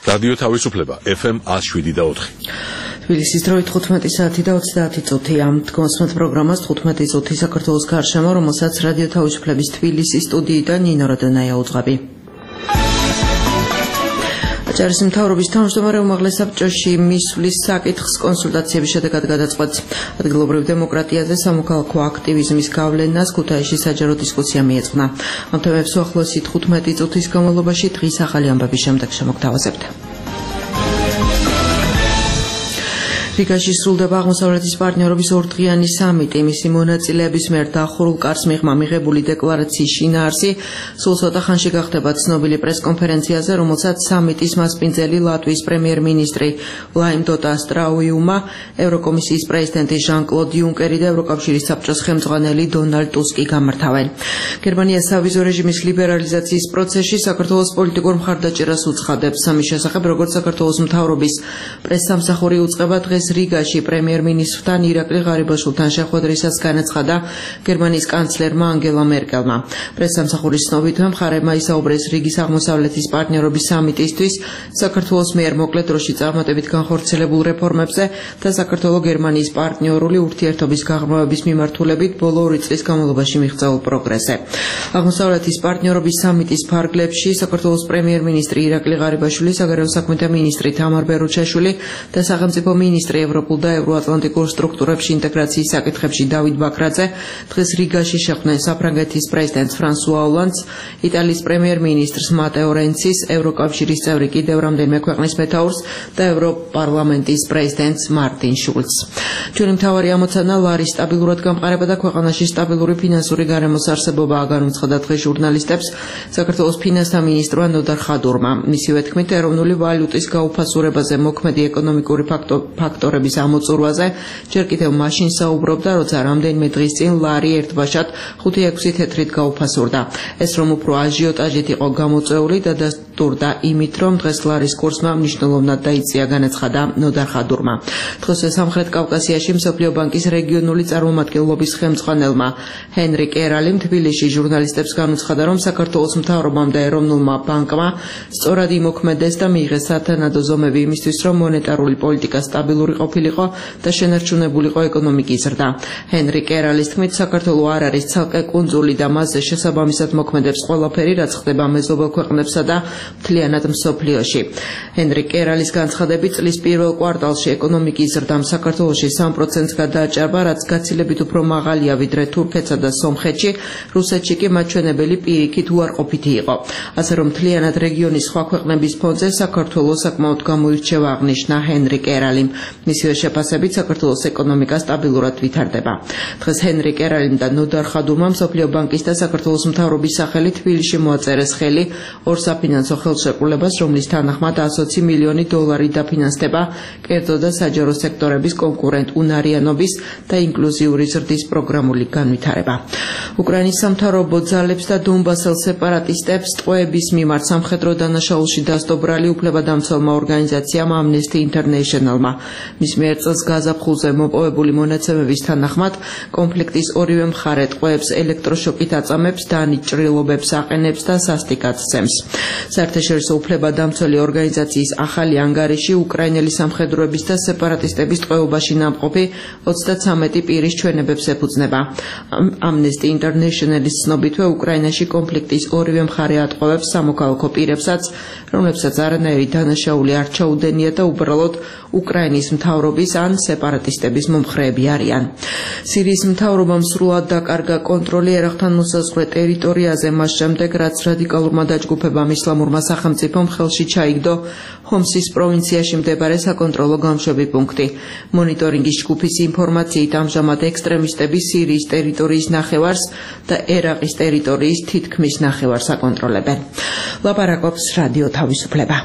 რადიო თავისუფლება FM 107.4. თბილისის დროით 15 საათი და 30 წუთია. გონსმოთ პროგრამას 15 წუთი საქართველოს გარშემო, რომელსაც რადიო თავისუფლების თბილისის სტუდიიდან ნინო როდონაია უძღვები. აჭარის მთავრობის თავმჯდომარე უმაღლეს საბჭოში მისვლის საკითხს კონსულტაციების შედეგად გადაწყვეტს. ადგილობრივ დემოკრატიაზე სამოქალაქო აქტივიზმის გავლენას ქუთაისში საჯარო დისკუსია მიეწყნა. ამ თემებს უახლოესი 15 წუთის განმავლობაში დღის ახალი ამბების შემდეგ შემოგთავაზებთ. რიგაში სრულდება აღმოსავლეთის პარტნიორობის ორდღიანი სამიტი. მისი მონაწილეების მიერ დახურულ კარს მიღმა მიღებული დეკლარაციის შინაარსი სულ ცოტა ხანში გახდება ცნობილი პრესკონფერენციაზე, რომელსაც სამიტის მასპინძელი ლატვიის პრემიერ-მინისტრი ვლაიმ დოტა სტრაუიუმა, ევროკომისიის პრეზიდენტი ჟან-კლოდ იუნკერი და ევროკავშირის საბჭოს ხელმძღვანელი დონალდ ტუსკი გამართავენ. გერმანია სავიზო რეჟიმის ლიბერალიზაციის პროცესში საქართველოს პოლიტიკურ მხარდაჭერას უცხადებს. ამის შესახებ, როგორც საქართველოს მთავრობის პრესსამსახური უწყება დღეს რიგაში პრემიერ-მინისტრთან ირაკლი ღარიბაშვილთან შეხვედრისას განაცხადა გერმანიის კანცლერმა ანგელა მერკელმა. პრესსამსახურის ცნობით, მხარეებმა ისაუბრეს რიგის აღმოსავლეთის პარტნიორობის სამიტისთვის საქართველოს მიერ მოკლე დროში წარმატებით განხორციელებულ რეფორმებზე და საქართველო-გერმანიის პარტნიორული ურთიერთობის გაღრმავების მიმართულებით ბოლო 2 წლის განმავლობაში მიღწეულ პროგრესზე. აღმოსავლეთის პარტნიორობის სამიტის ფარგლებში საქართველოს პრემიერ-მინისტრი ირაკლი ღარიბაშვილი, საგარეო საქმეთა მინისტრი თამარ ბერუჩაშვილი და სახელმწიფო მინისტრი ევროპულ და ევროატლანტიკურ სტრუქტურებში ინტეგრაციის საკითხებში დავით ბაქრაძე დღეს რიგაში შეხვდნენ საფრანგეთის პრეზიდენტს ფრანსუა ოლანდს, იტალიის პრემიერ-მინისტრს მატეო რენცის, ევროკავშირის წევრი კიდევ რამდენიმე ქვეყნის მეთაურს და ევროპარლამენტის პრეზიდენტს მარტინ შულცს. ჩვენი მთავარი ამოცანა ლარის სტაბილურად გამყარება და ქვეყანაში სტაბილური ფინანსური გარემოს არსებობაა, განუცხადა დღეს ჟურნალისტებს საქართველოს ფინანსთა მინისტრმა ნოდარ ხადურმა. მისივე თქმით, ეროვნული ვალუტის გაუფასურებაზე მოქმედი ეკონომიკური ფაქტორების ამოწურვაზე ჯერ კიდევ მაშინ საუბრობდა, როცა რამდენიმე დღის წინ ლარი ერთბაშად 5-6 თეთრით გაუფასურდა. ეს რომ უფრო აჟიოტაჟით იყო გამოწვეული და დასტურდა იმით, რომ დღეს ლარის კურსმა მნიშვნელოვნად დაიწია, განაცხადა ნოდარ ხადურმა. დღესვე სამხრეთ კავკასიაში მსოფლიო ბანკის რეგიონული წარმომადგენლობის ხელმძღვანელმა ჰენრი კერალიმ თბილისში ჟურნალისტებს განუცხადა, რომ საქართველოს მთავრობამ და ეროვნულმა ბანკმა სწორად იმოქმედეს და მიიღეს სათანადო ზომები იმისთვის, რომ მონეტარული პოლიტიკა სტაბილური ყოფილიყო და შენარჩუნებულიყო ეკონომიკის ზრდა. ჰენრი კერალის თქმით, საქართველო არ არის ცალკე კუნძული და მასზე შესაბამისად მოქმედებს ყველაფერი, რაც ხდება მეზობელ ქვეყნებსა და მთლიანად მსოფლიოში. ჰენრი კერალის განცხადებით, წლის პირველ კვარტალში ეკონომიკის ზრდამ საქართველოში 3%-ს გადააჭარბა, რაც გაცილებით უფრო მაღალია ვიდრე თურქეთსა და სომხეთში, რუსეთში კი მაჩვენებელი პირიქით უარყოფითი იყო. ასე რომ მთლიანად რეგიონის სხვა ქვეყნების ფონზე საქართველოს საკმაოდ გამოირჩევა, აღნიშნა ჰენრი კერალიმ. მისივე შეფასებით, საქართველოს ეკონომიკა სტაბილურად ვითარდება. დღეს ჰენრი კერალიმ და ნოდარ ხადურმა მსოფლიო ბანკის და საქართველოს მთავრობის სახელით თბილისში მოაწერეს ხელი ორ საფინანსო ხელშეკრულებას, რომლის თანახმად 120 მილიონი დოლარი დაფინანსდება კერძო და საჯარო სექტორების კონკურენტუნარიანობის და ინკლუზიური ზრდის პროგრამული განვითარება. უკრაინის სამთავრობო ძალებს და დონბასელ სეპარატისტებს ტყვეების მიმართ სამხედრო დანაშაულში დასდობრალი უფლებადამცველმა ორგანიზაციამ Amnesty International-მა. მის მიერ წელს გაზაფხულზე მოპოვებული მონაცემების თანახმად, კონფლიქტის ორივე მხარე ტყვეებს ელექტროშოკით აწამებს, დანიჭრილობებს აყენებს და სასტიკად სცემს. საერთაშორისო უფლებადამცველი ორგანიზაციის ახალი ანგარიში უკრაინელი სამხედროების და სეპარატისტების ტყვეობაში ნამყოფი 33 პირის ჩვენებებს ეფუძნება. Amnesty International-ის ცნობითვე, უკრაინაში კონფლიქტის ორივე მხარე ატყვევებს სამოქალაქო პირებსაც, რომლებსაც არანაირი დანაშაული არ ჩაუდენია და უბრალოდ უკრაინის მთავრობის ან სეპარატისტების მომხრეები არიან. სირიის მთავრობამ სრულად დაკარგა კონტროლი ერაყთან მოსაზღვრე ტერიტორიაზე, მას შემდეგ, რაც რადიკალურმა დაჯგუფებამ ისლამურმა სახელმწიფომ ხელში ჩაიგდო ჰომსის პროვინციაში მდებარე საკონტროლო გამშვები პუნქტი. მონიტორინგის ჯგუფის ინფორმაციით, ამჟამად ექსტრემისტები სირიის ტერიტორიის ნახევარს და ერაყის ტერიტორიის თითქმის ნახევარს აკონტროლებენ. ლაპარაკობს რადიო თავისუფლება.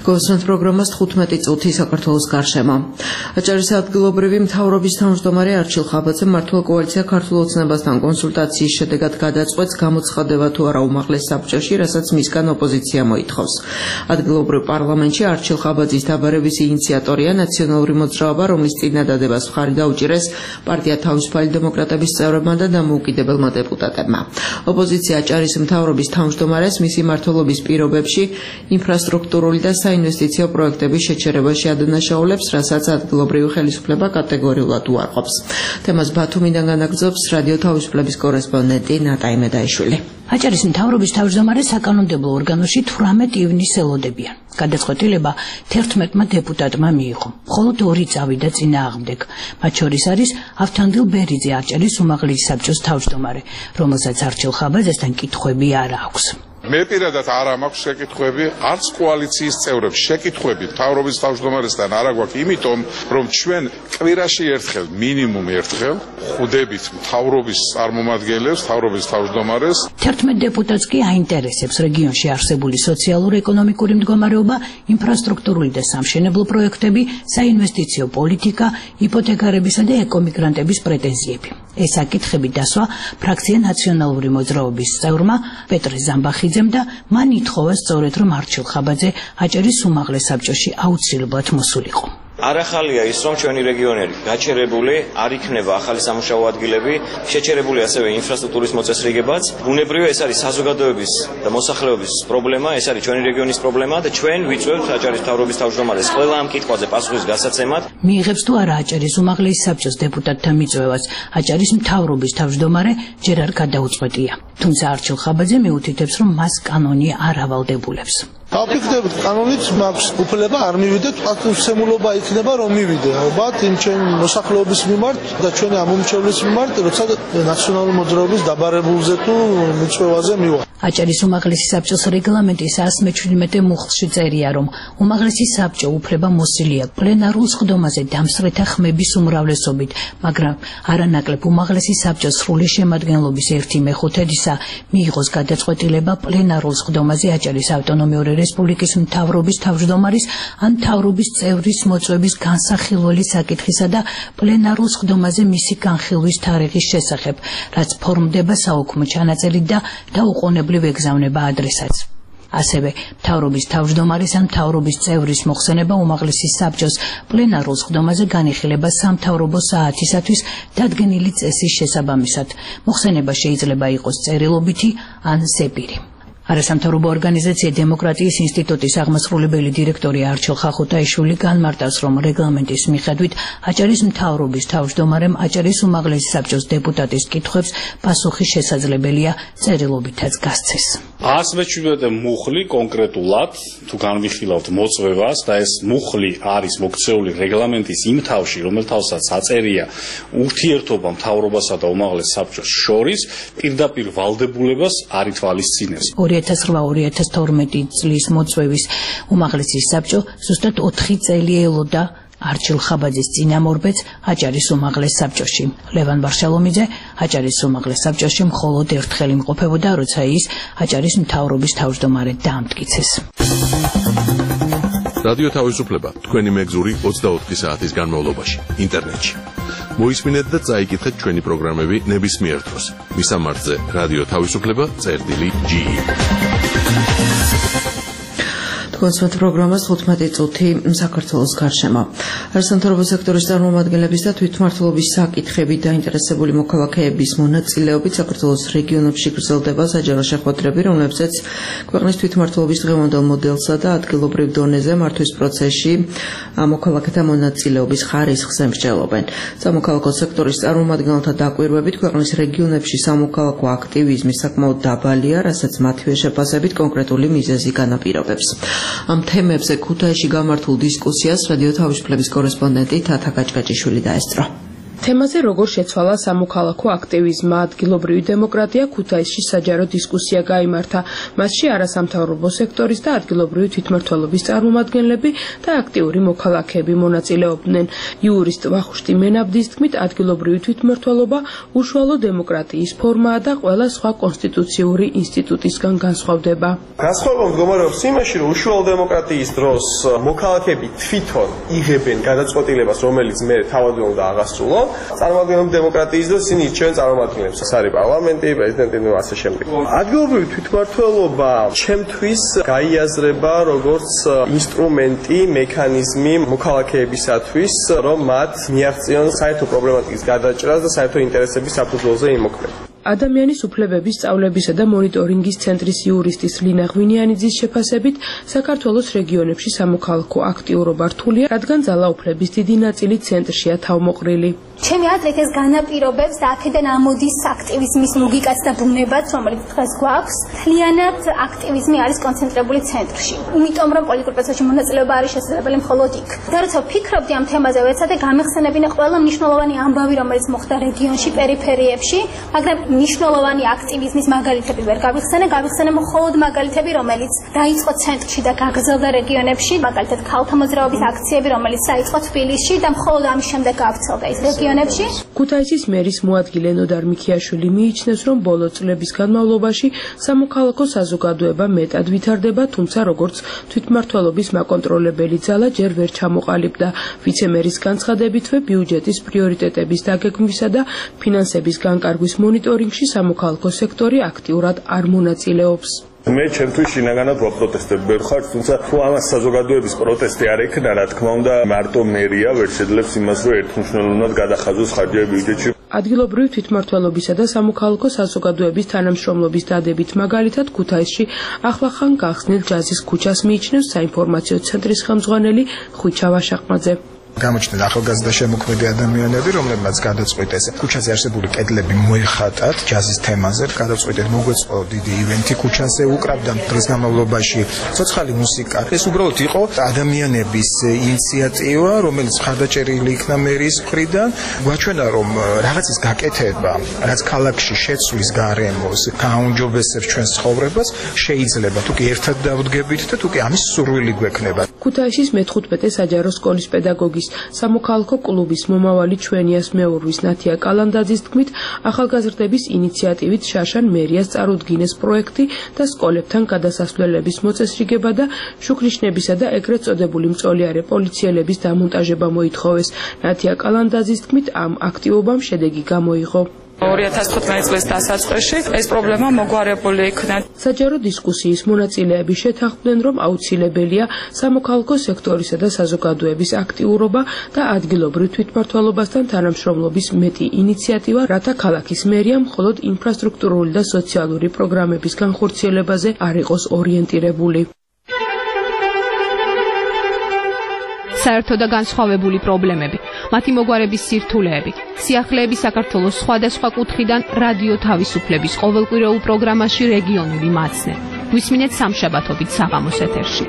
გოსვენთ პროგრამას 15 წუთი საქართველოს გარშემო. აჭარის ადგილობრივი მთავრობის თავმჯდომარე არჩილ ხაბაძემ მართლ კოალიცია ქართულ ოცნებასთან კონსულტაციის შედეგად გადაწყვეტს გამოცხადება თუ არა უმაღლეს საბჭოში, რასაც მისგან ოპოზიცია მოითხოვს. ადგილობრივ პარლამენტში არჩილ ხაბაძის დაბარების ინიციატორია ნაციონალური მოძრაობა, რომლის წინადადებას მხარი დაუჭირეს პარტია თავისუფალი დემოკრატების წევრებმა და დამოუკიდებელმა დეპუტატებმა. ოპოზიცია აჭარის მთავრობის თავმჯდომარეს მისი მმართველობის პირობებში ინფრასტრუქტურული და საინვესტიციო პროექტების შეჩერებაში ადანაშაულებს, რასაც ადგილობრივი ხელისუფლება კატეგორიულად უარყოფს. თემას ბათუმიდან განაგრძობს რადიო თავისუფლების კორესპონდენტი ნატა იმედაიშვილი. აჭარის მთავრობის თავმჯდომარე საკანონმდებლო ორგანოში 18 ივნისს ელოდებიან. გადაწყვეტილება 11 დეპუტატმა მიიღო. მხოლოდ 2 წავიდა წინააღმდეგ. მათ შორის არის ავთანდილ ბერიძე, აჭარის უმაღლესი საბჭოს თავმჯდომარე, რომელსაც არჩილ ხაბაძესთან კითხვები არ აქვს. მე პირადად არ მაქვს შეკითხვები, არც კოალიციის წევრებს შეკითხვები მთავრობის თავმჯდომარესთან არ აგვაქვს, იმიტომ რომ ჩვენ კვირაში ერთხელ, მინიმუმ ერთხელ ხვდებით მთავრობის წარმომადგენლებს, მთავრობის თავმჯდომარეს. 11 დეპუტატს კი აინტერესებს რეგიონში არსებული სოციალურ-ეკონომიკური მდგომარეობა, ინფრასტრუქტურული და სამშენებლო პროექტები, საინვესტიციო პოლიტიკა, იპოთეკარებისა და ეკომიგრანტების პრეტენზიები. ეს საკითხები დასვა ფრაქცია ნაციონალური მოძრაობის წევრმა პეტრე ზამბახიძემ და მან ითხოვა სწორედ რომ არჩილ ხაბაძე აჭარის უმაღლეს საბჭოში აუცილებლად მოსულიყო. არ ახალია ის, რომ ჩვენი რეგიონები გაჩერებული არ იქნება ახალი სამუშაო ადგილები, შეჩერებული ასევე ინფრასტრუქტურის მოწესრიგებაც. ბუნებრივია ეს არის საზოგადოების და მოსახლეობის პრობლემა, ეს არის ჩვენი რეგიონის პრობლემა და ჩვენ ვიწვევთ აჭარის მთავრობის თავმჯდომარეს ყველა ამ კითხვაზე პასუხის გასაცემად. მიიღებს თუ არა აჭარის უმაღლესი საბჭოს დეპუტატთა მიწვევას, აჭარის მთავრობის თავმჯდომარე ჯერ არ გადაუწყვეტია. თუმცა არჩილ ხაბაძე მიუთითებს, რომ მას კანონი არ ავალდებულებს. დავფიქრდებით, კანონით მაქვს უფლება არ მივიდეთ, პასუხისმგებლობა იქნება რომ მივიდე. ალბათ იმ ჩვენი მოსახლეობის მიმართ და ჩვენი ამომრჩევლის მიმართ, როცა ნაციონალური მოძრაობის დაბარებულზე თუ მიწვევაზე მივა. აჭარის უმაღლესი საბჭოს რეგლამენტის 117 მუხლში წერია, რომ უმაღლესი საბჭო უფლება მოსილია პლენარულ სხდომაზე დამსწრეთა ხმების უმრავლესობით, მაგრამ არანაკლებ უმაღლესი საბჭოს სრული შემადგენლობის 1/5 მიიღოს გადაწყვეტილება პლენარულ სხდომაზე აჭარის ავტონომიური რესპუბლიკის მთავრობის თავმჯდომარის ან მთავრობის წევრის მოწვევის განსახილველი საკითხისა და პლენარულ სხდომაზე მისი განხილვის თარიღის შესახებ, რაც ფორმდება საუქმო ჩანაწერით და დაუყოვნებლივ ეგზავნება ადრესატს. ასევე მთავრობის თავმჯდომარის ან მთავრობის წევრის მოხსენება უმაღლესი საბჭოს პლენარულ სხდომაზე განიხილება სამთავრობო საათისათვის დადგენილი წესის შესაბამისად. მოხსენება შეიძლება იყოს წერილობითი ან ზეპირი. არასამთავრობო ორგანიზაცია დემოკრატიის ინსტიტუტის აღმასრულებელი დირექტორი არჩილ ხახუთაიშვილი განმარტავს, რომ რეგლამენტის მიხედვით აჭარის მთავრობის თავმჯდომარემ აჭარის უმაღლესი საბჭოს დეპუტატის კითხვებს პასუხი შესაძლებელია წერილობითაც გასცეს. 117 მუხლი კონკრეტულად თუ განვიხილავთ მოწვევას და ეს მუხლი არის მოქცეული რეგლამენტის იმ თავში, რომელთასაც აწერია ურთიერთობა მთავრობასა და უმაღლეს საბჭოს შორის, პირდაპირ ვალდებულებას არ ითვალისწინებს. 2008-2012 წლის მოწვევის უმაღლესი საბჭო ზუსტად 4 წელი ელოდა არჩილ ხაბაძის წინამორბედს აჭარის უმაღლეს საბჭოში. ლევან ვარშალომიძე აჭარის უმაღლეს საბჭოში მხოლოდ ერთხელ იმყოფებოდა, როცა ის აჭარის მთავრობის თავმჯდომარედ დაამტკიცეს. რადიო თავისუფლება თქვენი მეგზური 24 საათის განმავლობაში ინტერნეტში. მოისმინეთ და წაიკითხეთ ჩვენი პროგრამები ნებისმიერ დროს. მისამართზე რადიო თავისუფლება.ge. გოსვენთ პროგრამას 15 წუთი საქართველოს გარშემო. არასამთავრობო სექტორის წარმომადგენლების და თვითმმართველობის საკითხებით დაინტერესებული მოქალაქეების მონაწილეობით საქართველოს რეგიონებში გრძელდება საჯარო შეხვედრები, რომლებზეც ქვეყნის თვითმმართველობის დღევანდელ მოდელსა და ადგილობრივ დონეზე მართვის პროცესში მოქალაქეთა მონაწილეობის ხარისხს ემსჯელობენ. სამოქალაქო სექტორის წარმომადგენელთა დაკვირვებით ქვეყნის რეგიონებში სამოქალაქო აქტივიზმი საკმაოდ დაბალია, რასაც მათივე შეფასებით კონკრეტული მიზეზი განაპირობებს. ამ თემებზე ქუთაისში გამართულ დისკუსიას რადიო თავისუფლების კორესპონდენტი თათა გაჭგაჭიშვილი დაესწრო. თემაზე როგორ შეცვალა სამოქალაქო აქტივიზმი, ადგილობრივი დემოკრატია ქუთაისში საჯარო დისკუსია გაიმართა. მასში არასამთავრობო სექტორის და ადგილობრივი თვითმმართველობის წარმომადგენლები და აქტიური მოქალაქეები მონაწილეობდნენ. იურისტ ვახუშტი მენაბდის თქმით, ადგილობრივი თვითმმართველობა უშუალო დემოკრატიის ფორმაა და ყველა სხვა კონსტიტუციური ინსტიტუტისგან განსხვავდება. განსხვავება მდგომარეობს იმაში, რომ უშუალო დემოკრატიის დროს მოქალაქეები თვითონ იღებენ გადაწყვეტილებას, რომელიც მე თავად უნდა აღასრულო. წარმომადგენლობრივი დემოკრატიის დროს ისინი ირჩევენ წარმომადგენლებს, ეს არის პარლამენტი, პრეზიდენტი და ასე შემდეგ. ადგილობრივი თვითმმართველობა ჩემთვის გაიაზრება როგორც ინსტრუმენტი, მექანიზმი მოქალაქეებისათვის, რომ მათ მიაღწიონ საერთო პრობლემატიკის გადაჭრას და საერთო ინტერესების საფუძველზე იმოქმედონ. ადამიანის უფლებების სწავლებისა და მონიტორინგის ცენტრის იურისტის ლინა ღვინიანიძის შეფასებით, საქართველოს რეგიონებში სამოქალაქო აქტიურობა რთულია, რადგან ძალაუფლების დიდი ნაწილი ცენტრშია თავმოყრილი. ჩემი აზრით ეს განაპირობებს და აქედან ამოდის აქტივიზმის ლოგიკაც და ბუნებაც, რომელიც დღეს გვაქვს. მთლიანად აქტივიზმი არის კონცენტრირებული ცენტრში. იმიტომ რომ პოლიტიკურ პროცესში მონაწილეობა არის შესაძლებელი მხოლოდ იქ. და როცა ვფიქრობდი ამ თემაზე, ვეცადე გამეხსენებინა ყველა მნიშვნელოვანი ამბავი, რომელიც მოხდა რეგიონში, პერიფერიებში, მაგრამ მნიშვნელოვანი აქტივიზმის მაგალითები ვერ გავიხსენე მხოლოდ მაგალითები, რომელიც დაიწყო ცენტრში და გაგრძელდა რეგიონებში, მაგალითად ქალთა მოძრაობის აქციები, რომელიც დაიწყო თბილისში და მხოლოდ ამის შემდეგ გავრცელდა ის რეგიონებში. ქუთაისის მერის მოადგილე ნოდარ მიქიაშვილი მიიჩნევს, რომ ბოლო წლების განმავლობაში სამოქალაქო საზოგადოება მეტად ვითარდება, თუმცა როგორც თვითმმართველობის მაკონტროლებელი ძალა ჯერ ვერ ჩამოყალიბდა. ვიცემერის განცხადებითვე ბიუჯეტის პრიორიტეტების დაგეგმვისა და ფინანსების განკარგვის მონიტორინგში სამოქალაქო სექტორი აქტიურად არ მონაწილეობს. მე ჩემთვის შინაგანად ვაპროტესტებ ვერხარ, თუმცა თუ ამას საზოგადოების პროტესტი არ ექნა, რა თქმა უნდა, მარტო მერია ვერ შეძლებს იმას, რომ ერთმნიშვნელოვნად გადახაზოს ხარჯები ბიუჯეტში. ადგილობრივი თვითმმართველობისა და სამოქალაქო საზოგადოების თანამშრომლობის დადებით მაგალითად ქუთაისში ახლახან გახსნილ ჯაზის ქუჩას მიიჩნევს საინფორმაციო ცენტრის ხელმძღვანელი ხვიჩა ვაშაყმაძე. გამოჩნდნენ ახალგაზრდა შემოქმედი ადამიანები, რომლებმაც გადაწყვიტეს ქუჩაზე არსებული კედლები მოეხატათ ჯაზის თემაზე, გადაწყვიტეს მოგვეწყო დიდი ივენთი ქუჩაზე, უკრავდა დღის განმავლობაში ცოცხალი მუსიკა. ეს უბრალოდ იყო ადამიანების ინიციატივა, რომელიც მხარდაჭერილი იქნა მერის მხრიდან. გვაჩვენა, რომ რაღაცის გაკეთება, რაც ქალაქში შეცვლის გარემოს, გააუმჯობესებს ჩვენს ცხოვრებას, შეიძლება თუ კი ერთად დავდგებით და თუ კი ამის სურვილი გვექნება. ქუთაისის მე-15 საჯარო სკოლის პედაგოგი სამოქალაქო კლუბის მომავალი ჩვენიას მეურვის ნათია კალანდაძის თქმით, ახალგაზრდების ინიციატივით შაშან მერიას წარუდგინეს პროექტი და სკოლებთან გადასასვლელების მოწესრიგება და შუქნიშნებისა და ეგრეთ წოდებული მწოლიარე პოლიციელების დამონტაჟება მოითხოვეს. ნათია კალანდაძის თქმით, ამ აქტივობამ შედეგი გამოიღო. 2015 წლის დასაწყისში ეს პრობლემა მოგვარებული იქნა. საჯარო დისკუსიის მონაწილეები შეთანხმდნენ, რომ აუცილებელია სამოქალაქო სექტორისა და საზოგადოების აქტიურობა და ადგილობრივ თვითმმართველობასთან თანამშრომლობის მეტი ინიციატივა, რათა ქალაქის მერია მხოლოდ ინფრასტრუქტურული და სოციალური პროგრამების განხორციელებაზე არ იყოს ორიენტირებული. საერთო და განსხვავებული პრობლემები, მათი მოგვარების სირთულეები, სიახლეები საქართველოს სხვადასხვა კუთხიდან რადიო თავისუფლების ყოველკვირეულ პროგრამაში რეგიონული მაცნე. გვისმინეთ სამშაბათობით საღამოს ეთერში.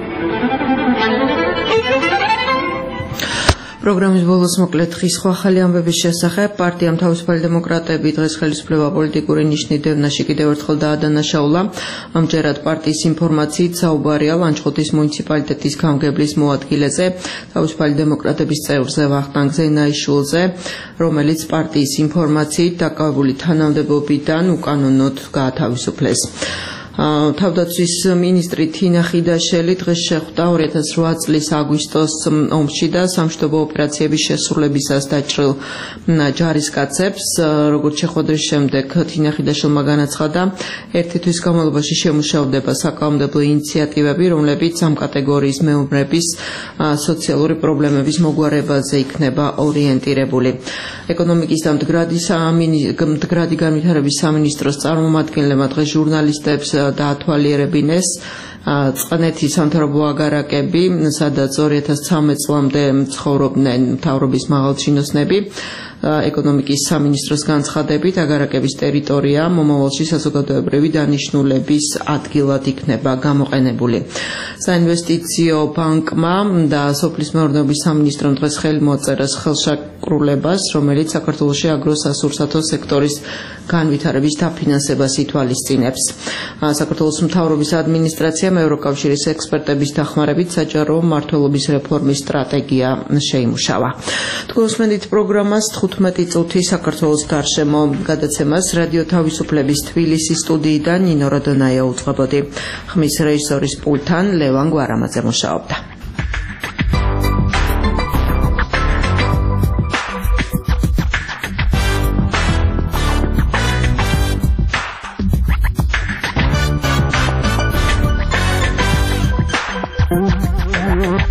პროგრამის ბოლოს მოკლედ ხის სხვა ახალი ამბების შესახებ პარტიამ თავისუფალი დემოკრატები დღეს ხელისუფლება პოლიტიკური ნიშნით დევნაში კიდევ ერთხელ დაადანაშაულა. ამჯერად პარტიის ინფორმაციით საუბარია ლანჩხუთის მუნიციპალიტეტის გამგებლის მოადგილეზე, თავისუფალი დემოკრატების წევრზე ვახტანგ ზეინაიშვილზე, რომელიც პარტიის ინფორმაციით დაკავებული თანამდებობიდან უკანონოდ გაათავისუფლეს. თავდაცვის მინისტრი თინა ხიდაშელი დღეს შეხვდა 2008 წლის აგვისტოს ომში და სამშვიდობო ოპერაციების შესრულებისას დაჭრილ ჯარისკაცებს. როგორც შეხვედრის შემდეგ თინა ხიდაშელმა განაცხადა, ერთი თვის განმავლობაში შემუშავდება საკანონმდებლო ინიციატივები, რომლებიც ამ კატეგორიის მეომრების სოციალური პრობლემების მოგვარებაზე იქნება ორიენტირებული. ეკონომიკის და მდგრადი განვითარების სამინისტროს წარმომადგენლებმა დღეს ჟურნალისტებს დაათვალიერებინეს წყნეთის სამთავრობო აგარაკები, სადაც 2013 წლამდე ცხოვრობდნენ მთავრობის მაღალჩინოსნები. ეკონომიკის სამინისტროს განცხადებით, აგარაკების ტერიტორია მომავალში საზოგადოებრივი დანიშნულების ადგილად იქნება გამოყენებული. საინვესტიციო ბანკმა და სოფლის მეურნეობის სამინისტრომ დღეს ხელი მოაწერეს შემსრულებლობას, რომელიც საქართველოში აგროსასურსათო სექტორის განვითარების დაფინანსებას ითვალისწინებს. საქართველოს მთავრობის ადმინისტრაციამ ევროკავშირის ექსპერტების დახმარებით საჯარო მმართველობის რეფორმის სტრატეგია შეიმუშავა. თქვენსმენით პროგრამას 15 წუთი საქართველოს გარშემო გადაცემას რადიო თავისუფლების თბილისის სტუდიიდან ნინო როდონაია უძღვებოდი. ხმის რეჟისორის პულტთან ლევან გვარამაძე მუშაობდა.